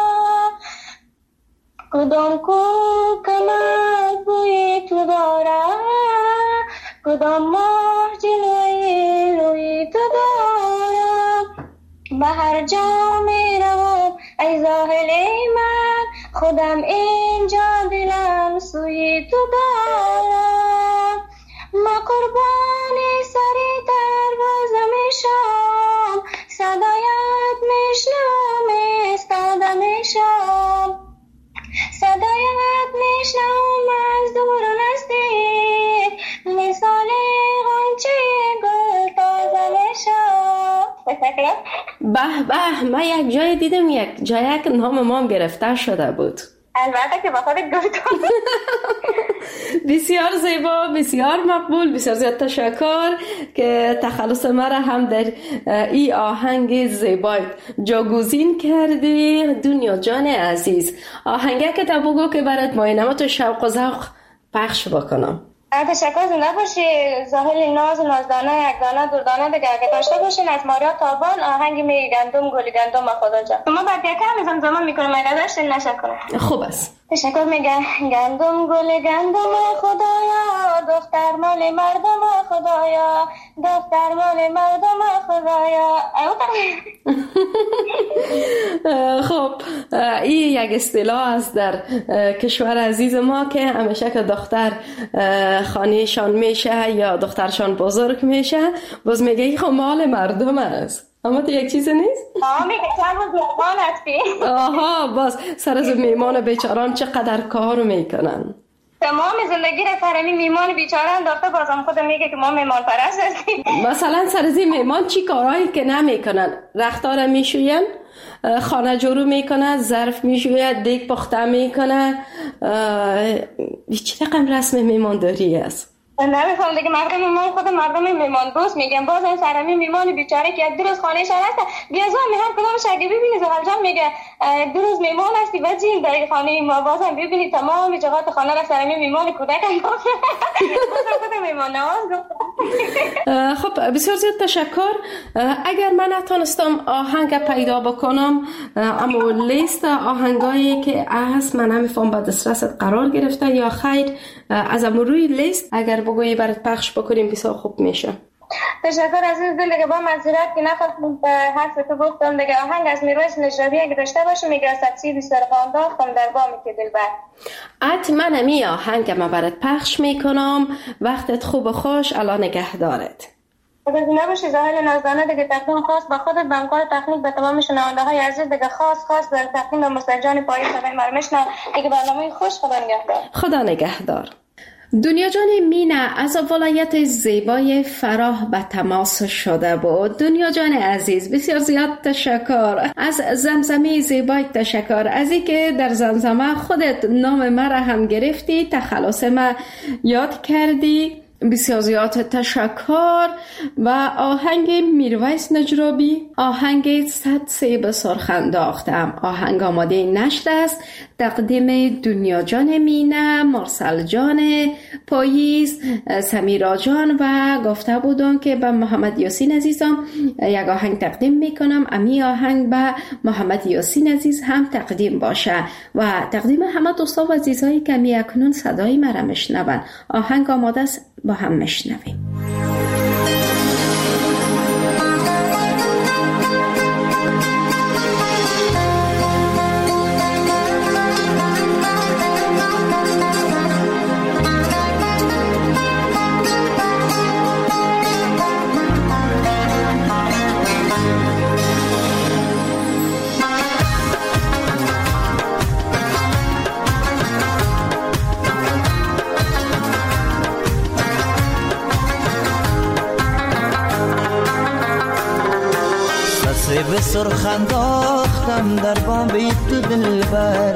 کدام کو کمر بوی تو داره، کدام ماه جلوی روی تو داره. به هر جا می روم ای زاهل من، خودم اینجا دلم سوی تو دارم. ما قربانی سری در باز میشم، صدایت میشنم ایستاده میشم. صدایت میشنم از دور و نزدیک، مثال غنچه گل تازه میشم. به به، من یک جای دیدم، یک جای که نام ما گرفته شده بود. البته که با خودت گفتم. بسیار زیبا، بسیار مقبول، بسیار زیاد تشکر که تخلص مرا هم در این آهنگ زیبا جاگزین کردی. دنیا جان عزیز، آهنگه که تا بگو که برات ماینم تو شوق و ذوق پخش بکنم. تشکر، زنده باشی زاهل ناز و نازدانه، یک دانه دور دانه دیگه اگه داشته باشین از ماریا تابان، آهنگ می گندم گلی گندم خدا جان. شما بعد یکم زمزمه میکنم اگه داشتین نشکنه. خوب است. تشکر. میگه گندم گل گندم خدایا، دختر مال مردم خدایا، دختر مال مردم خدایا. خب این یک اصطلاح است در کشور عزیز ما که همیشه که دختر خانهشان میشه یا دخترشان بزرگ میشه باز میگه خب مال مردم است، اما تو یک چیز نیست؟ آه میگه چند روز میمان هستی. آها، باز سر از میمان بیچاران چقدر کار میکنن. تمام زندگی را سر این میمان بیچاره انداخته، بازم خودم میگه که ما میمان پرست هستیم. مثلا سر از این میمان چی کارهایی که نمیکنن؟ رختار میشوین، خانه جورو میکنه، ظرف میشوید، دیگ پخته میکنه. چه رقم رسم میمانداری است؟ نمیفهم دیگه. مردم میمان خود مردم میمان دوست میگن، باز این سرمی میمان بیچاره که یک دو روز خانه شان هست بیازم هر کدامش اگه ببینی زهر جان میگه دو روز میمان هستی و جین در خانه ما، بازم ببینی تمام جهات خانه را سرمی میمان کودک انداخته. بازم خود میمان نواز. خب بسیار زیاد تشکر. اگر من نتونستم آهنگ پیدا بکنم، اما لیست آهنگایی که هست من نمیفهم به دسترست قرار گرفته یا خیر، از روی لیست اگر بگویی برات پخش بکنیم بسیار خوب میشه. تشکر عزیز دل. دیگه با معذرت که نخواستم حرف تو گفتم دیگه. آهنگ از میرویس نجابی اگه داشته باشه میگه سبسی بیسر خانداختم در بامی که دلبر. حتما همی آهنگ ما برات پخش میکنم. وقتت خوب و خوش، الله نگهدارت. گزینه باشی. زاهل نازدانه دیگه تقدیم خاص به خودت، به همکار تکنیک، به تمام شنونده های عزیز دیگه خاص خاص در تقدیم به مستجان پای صدای مرمشنا دیگه برنامه خوش. خدا نگهدار. خدا نگهدار. دنیا جان مینا از ولایت زیبای فراه به تماس شده بود. دنیا جان عزیز بسیار زیاد تشکر. از زمزمه زیبای تشکر، از اینکه در زمزمه خودت نام مرا هم گرفتی، تخلص ما یاد کردی. بسیار زیاد تشکر. و آهنگ میرویس نجرابی، آهنگ صد سیب سرخ انداختم، آهنگ آماده نشر است. تقدیم دنیا جان مینا، مرسل جان پاییز، سمیرا جان و گفته بودم که به محمد یاسین عزیزم یک آهنگ تقدیم میکنم. امی آهنگ به محمد یاسین عزیز هم تقدیم باشه و تقدیم همه دوستا و عزیزایی که می اکنون صدای مرا میشنون. آهنگ آماده است، با هم میشنویم. سیب سرخ انداختم در بام تو دلبر،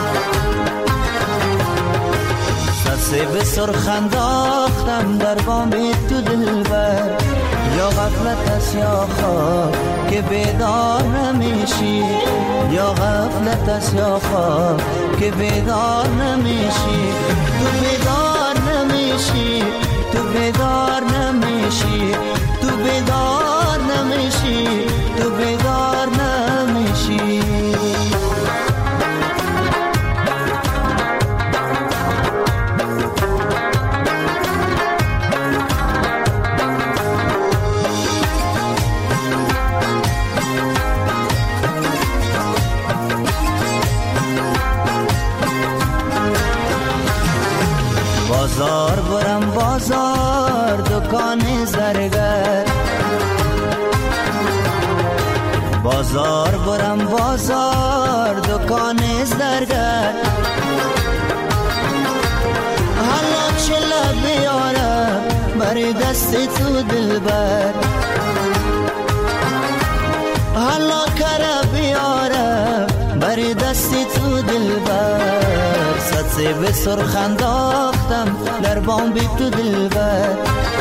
سیب سرخ انداختم در بام تو دلبر. یا غفلت است یا خواب که بیدار نمیشی، یا غفلت است یا خواب که بیدار نمیشی. تو بیدار نمیشی، تو بیدار نمیشی، تو بیدار نمیشی، تو بیدار نمیشی. بازار برم بازار دکان زرگر، بازار برم بازار دکان زرگر. حالا چلا بیارم بر دست تو دلبر، حالا کرا بیارم بر دست تو دلبر. صد سیب سرخ انداختم در بام بی تو دلبر،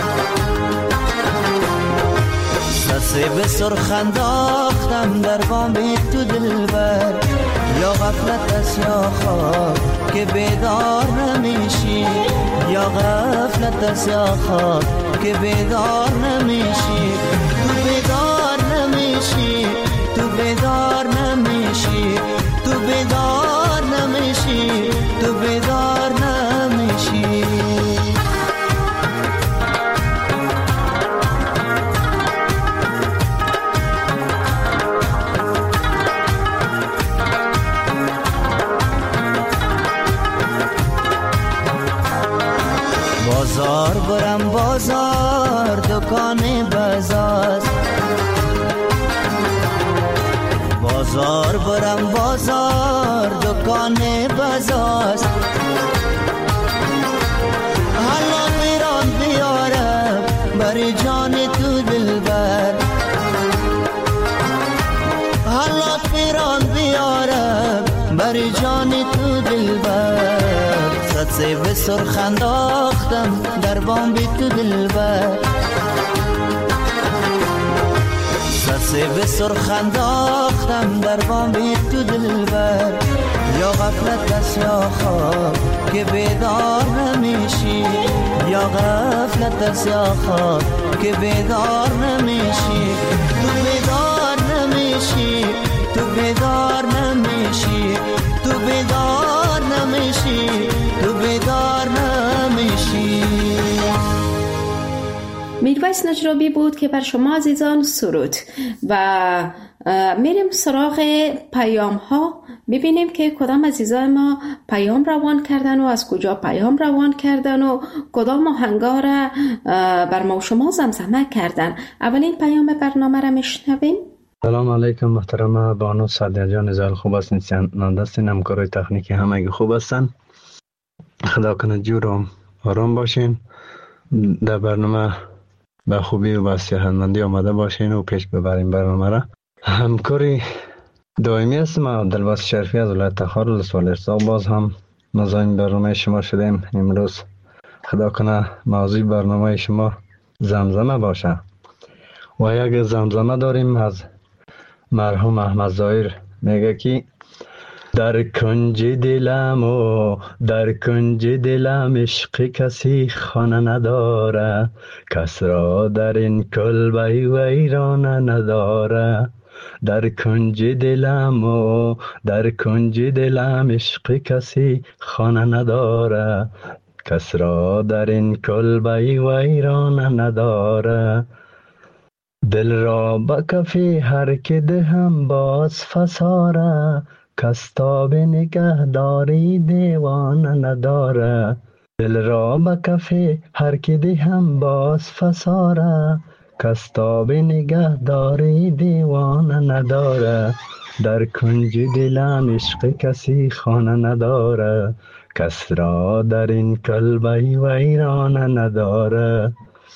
صد سیب سرخ انداختم در بام بی تو دلبر. یا غفلت است یا خواب که بیدار نمیشی، یا غفلت است یا خواب که بیدار نمیشی. تو بیدار نمیشی، تو بیدار نمیشی، تو بیدار نمیشی، تو بیدار نمیشی. بازار برم بازار دکان بازار، بازار برم بازار دکان بازار. حالا میرم بیارم بر جان تو دلبر، حالا میرم بیارم بر جان تو دلبر. صد سیب سرخ انداختم در بام بی تو دلبر، صد سیب سرخ انداختم در بام بی تو دلبر. یا غفلت است یا خواب که بیدار نمیشی، یا غفلت است یا خواب که بیدار نمیشی. تو بیدار نمیشی، تو بیدار نمیشی، تو بیدار نمیشی، تو بیدار نمیشی. میرویس نجرابی بود که بر شما عزیزان سرود و میریم سراغ پیام ها، ببینیم که کدام عزیزای ما پیام روان کردن و از کجا پیام روان کردن و کدام آهنگا را بر ما و شما زمزمه کردن. اولین پیام برنامه را میشنویم. سلام علیکم محترمه بانو سعدیه جان، زال خوب هستین؟ نندستین همکارای تکنیکی همگی خوب هستن؟ خدا کنه جور و آرام باشین، در برنامه به خوبی و به صحتمندی آمده باشین و پیش ببرین برنامه را. همکاری دائمی هستم عبدالباسط شریفی از ولایت تخار ولسوالی ارساق. باز هم مزاحم برنامه شما شدیم. امروز خدا کنه موضوع برنامه شما زمزمه باشه و یک زمزمه داریم از مرحوم احمد ظاهر. میگه که در کنج دلم و در کنج دلم عشق کسی خانه نداره، کس را در این کلبه ویرانه نداره. در کنج دلم و در کنج دلم عشق کسی خانه نداره، کس را در این کلبه ویرانه نداره. دل را به کف هر که دهم باز فساره، کس تا به نگهداری دیوانه نداره. دل را به کف هر که دهم باز فساره، کس تا به نگهداری دیوانه نداره. در کنج دلم عشق کسی خانه نداره، کس را در این کلبه ویرانه نداره.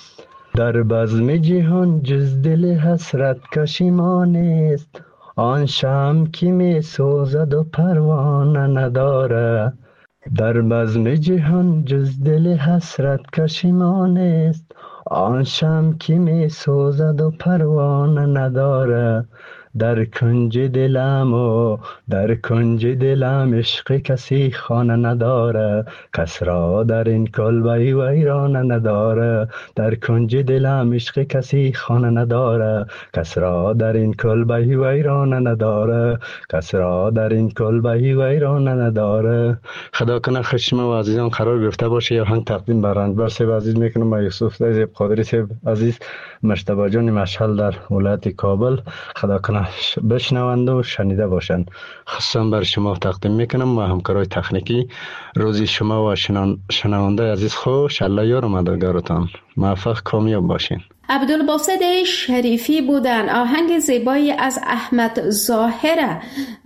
در بزم جهان جز دل حسرت کشیمان است، آن شمع که می سوزد و پروانه نداره. در بزم جهان جز دل حسرت کشیمان است، آن شمع که می سوزد و پروانه نداره. در کنج دلم و در کنج دلم عشق کسی خانه نداره، کس را در این کلبه ویرانه نداره. در کنج دلم عشق کسی خانه نداره، کس را در این کلبه ویرانه نداره، کس را در این کلبه ویرانه نداره. خدا کنه خشم و عزیزان قرار گرفته باشه. یا هنگ تقدیم برنده صاحب عزیز میکنم با یوسف زیب قادری صاحب عزیز، مجتبی جان مشهل در ولایت کابل. خدا کنه بشنونده و شنیده باشن. خصوصا بر شما تقدیم میکنم و همکارای تکنیکی. روزی شما و شنونده عزیز خوش، الله یار و مددگارتان. موفق کامیاب باشین. عبدالباسط شریفی بودن. آهنگ زیبایی از احمد ظاهر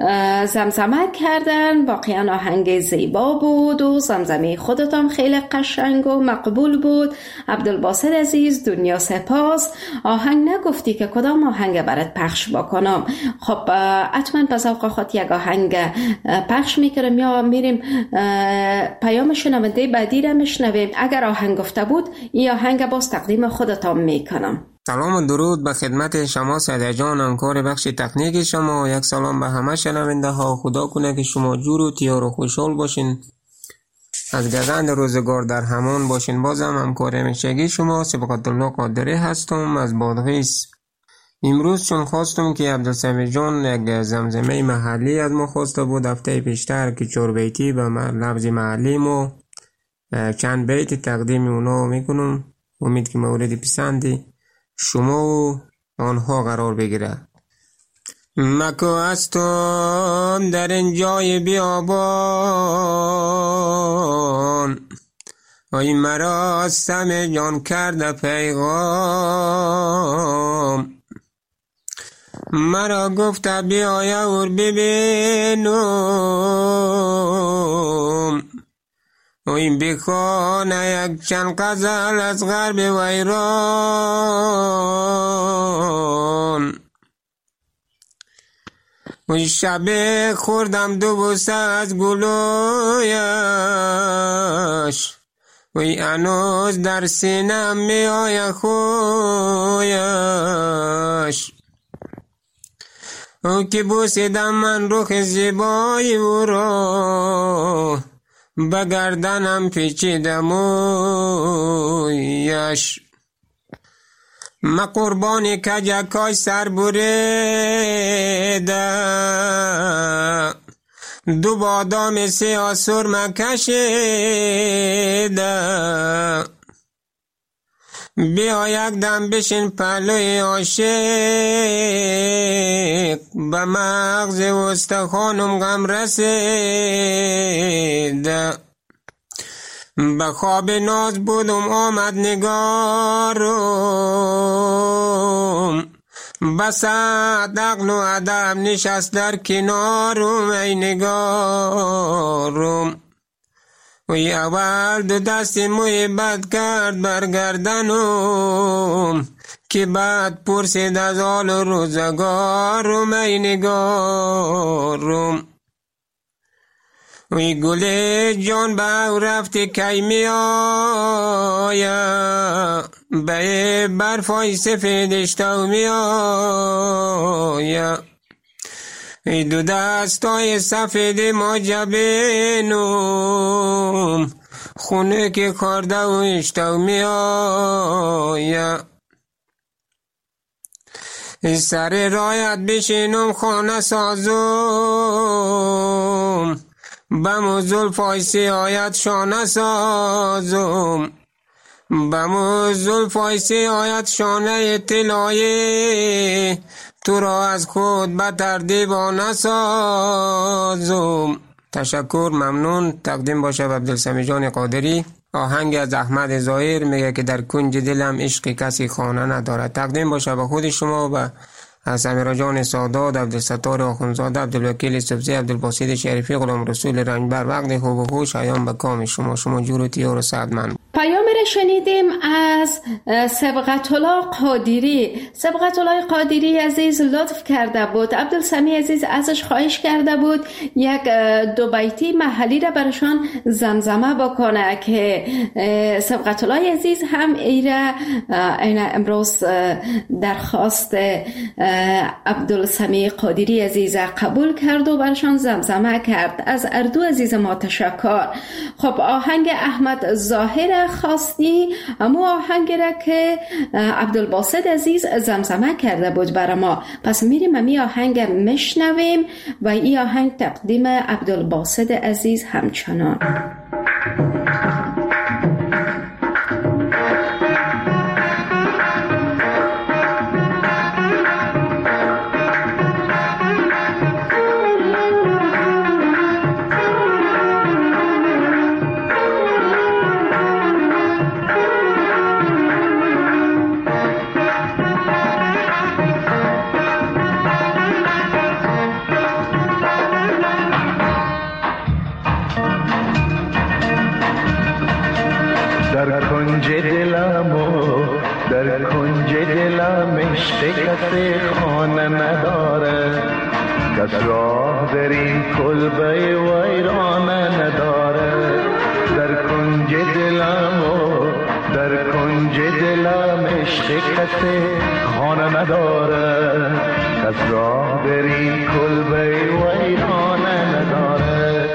زمزمه کردن. واقعا آهنگ زیبا بود و زمزمه خودتان خیلی قشنگ و مقبول بود. عبدالباسط عزیز دنیا سپاس. آهنگ نگفتی که کدام آهنگ برات پخش بکنم؟ خب حتما پس اوقات خود یک آهنگ پخش میکنم یا میریم پیام شنونده بعدی را میشنویم. اگر آهنگ گفته بود این آهنگ باز تقدیم خودتان میکنم. سلام و درود به خدمت شما سعدیه جان، همکار بخش تکنیک شما. یک سلام به همه شنونده ها. خدا کنه که شما جور و تیار و خوشحال باشین، از گزند روزگار در همان باشین. بازم همکار همیشگی شما سبقت الله قادری هستم از بادغیس. امروز چون خواستم که عبدالسمیع جان یک زمزمه محلی از ما خواسته بود هفته پیشتر که چهار بیتی به لفظ محلی ما چند بیت تقدیم اونا میکنم. امید که مورد پسندی شما و آنها قرار بگیره. مکو هستم در این جای بیابان، ای مرا سم جان کرده پیغام. مرا گفته بیایه اور ببینم، این بخانه یک چند غزل از غرب ویران. اون شب خوردم دو بوسه از گلویش، وی هنوز در سینم می آید خویش. او که بوسیدم من رخ زیبای او را، به گردنم پیچیده مویش. ما قربانی کجکای سر بریده، دو بادام سیاه سرمه کشیده. بیا یک دم بشین پهلوی عاشق، به مغز استخوانم غم رسید. به خواب ناز بودم آمد نگارم، بس عقل و ادب نشست در کنارم ای نگارم. وی اول دو دست محبت کرد برگردنم، که بعد پرسید از حال و روزگارم ای نگارم. وی گل جان به او رفته کی می آیا، به برفای سفیدش تو می آیا. ای دو دستای سفید ما جبینم، خونه که کارده و اشتو می آیا. سر رایت بشینم خانه سازم، بمو زلفای سیاهت شانه سازم. بمو زلفای سیاهت شانه طلایه، تو را از خود بتر دیوانه سازم. تشکر، ممنون. تقدیم باشه به عبدالسمیع جان قادری. آهنگ از احمد ظاهر میگه که در کنج دلم عشق کسی خانه ندارد. تقدیم باشه به خود شما و از سمیرا جان سادات، عبدالستار آخونزاده، عبدالوکیل سبزی، عبدالباسط شریفی، غلام رسول رنجبر. وقت خوب و خوش ایام به کام شما. شما جور و تیار و سعدمند. پیام را شنیدیم از سبقت الله قادری. سبقت الله قادری عزیز لطف کرده بود، عبدالسمیع عزیز ازش خواهش کرده بود یک دو بیتی محلی را برشان زمزمه بکنه که سبقت الله عزیز هم ایره این امروز درخواست عبدالسمیع قادری عزیز قبول کرد و برشان زمزمه کرد. از اردو عزیز ما تشکر. خب آهنگ احمد ظاهر خواستی، امو آهنگ را که عبدالباسط عزیز زمزمه کرده بود برای ما. پس میریم امی آهنگ مشنویم و این آهنگ تقدیم عبدالباسط عزیز همچنان. در کنج دلم و در کنج دلم عشق کسی خانه نداره، کس راه در این کلبه ویرانه نداره. در کنج دلم و در کنج دلم عشق کسی خانه نداره، کس راه در این کلبه ویرانه نداره.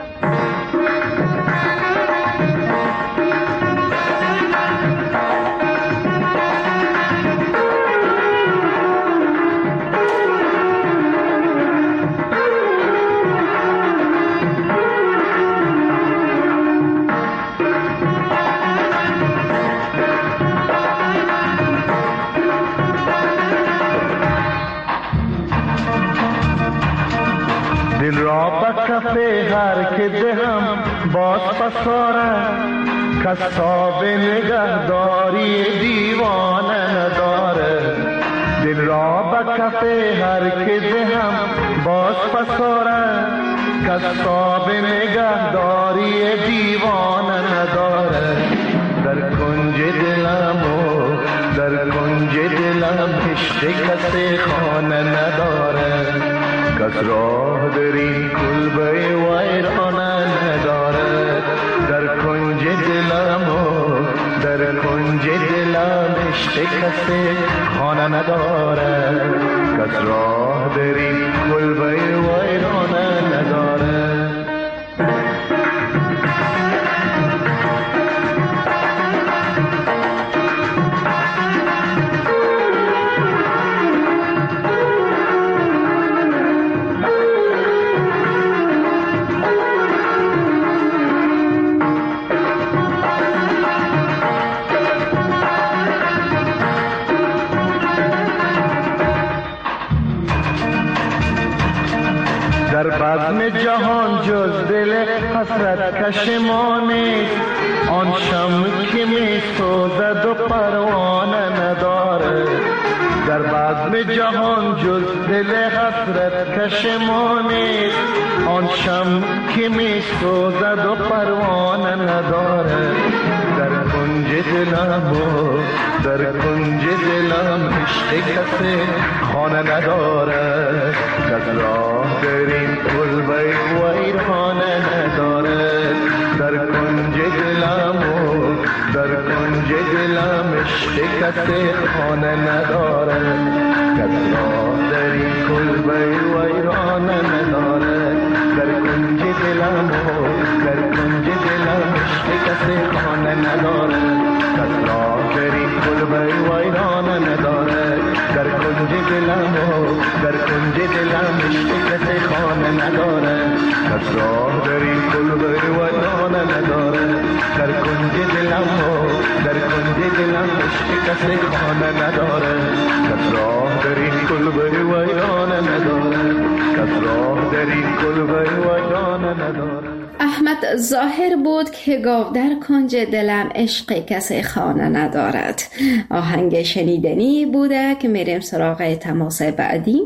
دل را به کف هر که دهم باز پساره، کساب نگهداری دیوانه نداره. دل را به کف هر که دهم باز پساره، کساب نگهداری دیوانه نداره. در کنج دلم و در کنج دلم عشق کسی خانه نداره، کس راه در این کلبه ویرانه نداره. در کنج دلم و در کنج دلم عشق کسی خانه نداره، کس راه در این کلبه ویرانه نداره. جز دل حسرت کش ما نیست، آن شمع که می سوزد و پروانه نداره. در بزم جهان جز دل حسرت کش ما نیست، آن شمع که می سوزد و پروانه نداره. در کنج دلم و در کنج دلم عشق کسی خانه نداره. کس راه در این کلبه ویرانه نداره. در کنج دلم و در کنج دلم عشق کسی خانه نداره. کس راه در این کلبه ویرانه نداره. در کنج دلم و در کنج دلم عشق کسی خانه نداره. کس راه در این کلبه ویرانه نداره. در کنج دلم و در کنج دلم عشق کسی خانه نداره. کس راه در این کلبه ویرانه نداره. در کنج دلم و در کنج دلم عشق کسی خانه نداره. کس راه در این کلبه ویرانه نداره. کس راه در این کلبه ویرانه نداره. احمد ظاهر بود که گفت در کنج دلم عشق کسی خانه ندارد. آهنگ شنیدنی بوده که میریم سراغ تماس بعدی.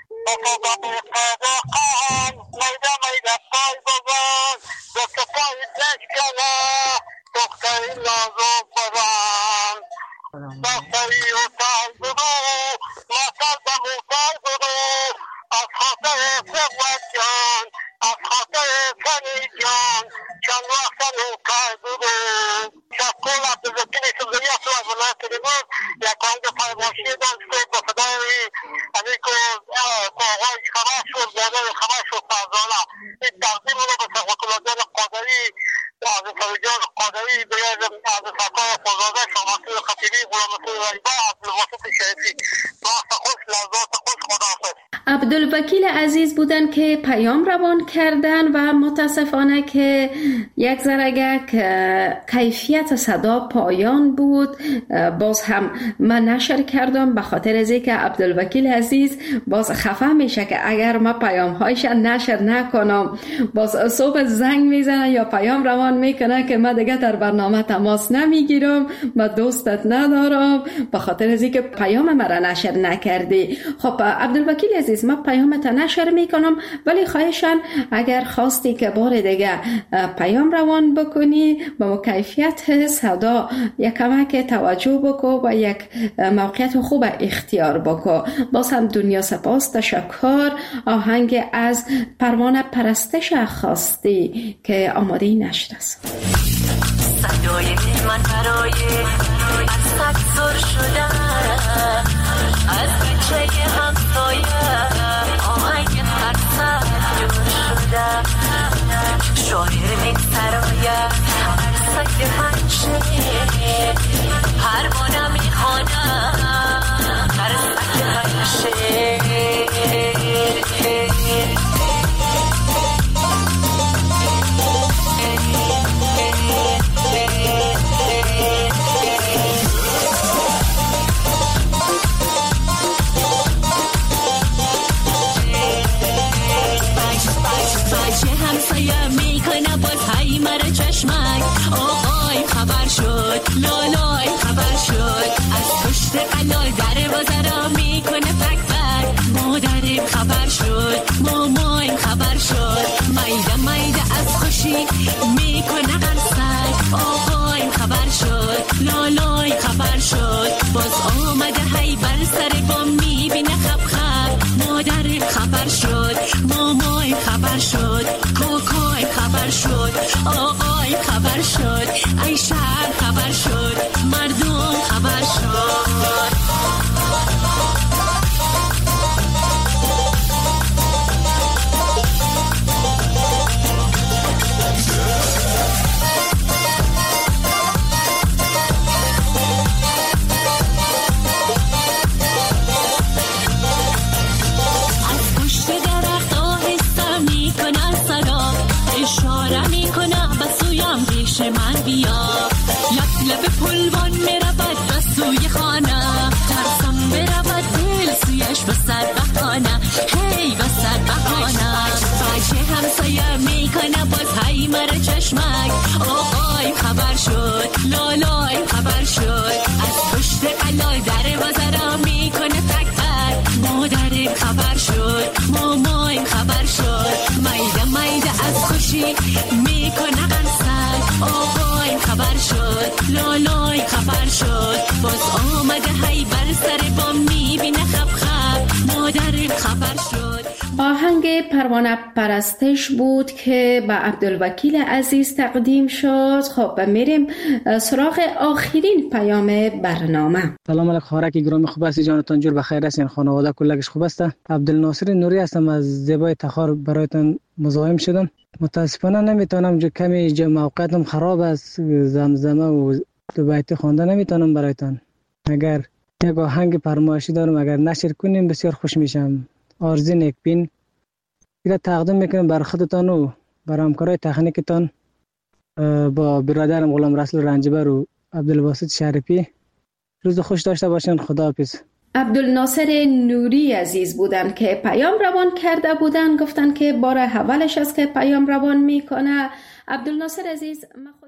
عبدالوکیل عزیز بودن که پیام روان کردن و متاسفانه که یک ذره کیفیت صدا پایان بود. باز هم من نشر کردم به خاطر از اینکه عبدالوکیل عزیز باز خفه میشه که اگر ما پیام هایش نشر نکنم باز صبح زنگ میزنه یا پیام روان میکنه که من دیگه در برنامه تماس نمیگیرم، من دوستت ندارم به خاطر از اینکه پیام مرا نشر نکردی. خب عبدالوکیل عزیز ما پیامت نشر میکنم، ولی خواهشان اگر خواستی که بار دیگه پیام روان بکنی با کیفیت صدا یک کمک توجه بکو و یک موقعیت خوب اختیار بکو. باز هم دنیا سپاس، تشکر. آهنگ از پروانه پرستش خواستی که آماده نشد است. صدای من برای از سر شده از بچه همسایه آهنگ سر جور شده شاعر میگذرایه عرصه هنشه پروانه میخوانه عرصه هنشه آقای خبر شد لالای خبر شد از پشت قلال در بازارا میکنه پک پک مادرم خبر شد مامایم خبر شد میده میده از خوشی میکنه قلسک آقایم خبر شد لالای خبر شد باز آمده هی بر سر بام میبینه خب خب مادرم خبر شد مامایم خبر شد کوکایم خبر شد آقای خبر شد ای شهر خبر شد مردم خبر شد از پشت درخت آهسته میکنه صدا اشاره میکنه به سویم پیش من بیا لب لب پلوان میره چشمک آقایم خبر شد لالایم خبر شد از پشت قلای در بازارا میکنه تک تک مادرم خبر شد مامایم خبر شد میده میده از خوشی میکنه قرصک آقایم خبر شد لالایم خبر شد باز آمده هی بر سر بام میبینه خب خب مادرم خبر شد. آهنگ پروانه پرستش بود که به عبدالوکیل عزیز تقدیم شد. خب میریم سراغ آخرین پیام برنامه. سلام علیکم خارکی گرامی، خوب هستی جانتان؟ جور بخیر هستین؟ خانواده کلگش خوب است؟ عبدالناصر نوری هستم از زیبای تخار برایتان مزاحم شدم. متاسفانه نمیتونم، جو کمی جو موقعیتم خراب است، زمزمه و دو بیتی خوانده نمیتونم برایتان. اگر یک آهنگ فرمایشی دارم اگر نشر کنیم بسیار خوش میشم. آرزی نیکبین ایره تقدیم میکنم بر خودتان و بر همکارای تکنیکتان با برادرم غلام رسول رنجبر و عبدالباسط شریفی. روز خوش داشته باشین. خداحافظ. عبدالناصر نوری عزیز بودن که پیام روان کرده بودن، گفتن که بار اولش است که پیام روان میکنه. عبدالناصر عزیز